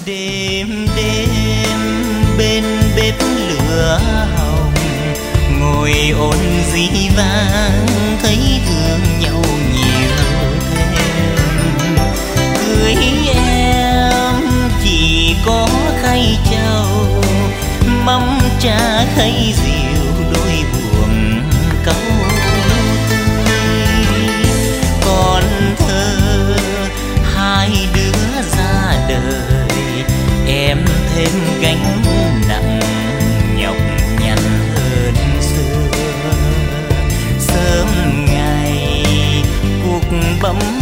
Đêm đêm bên bếp lửa hồng, ngồi ôn dĩ vãng thấy thương nhau nhiều thêm. Cưới em chỉ có khay trầu, mắm trà khay rượu đôi buồm câu tươi. Còn thơ hai đứa ra đời, em thêm gánh nặng nhọc nhằn hơn xưa. Sớm ngày cuộc bấm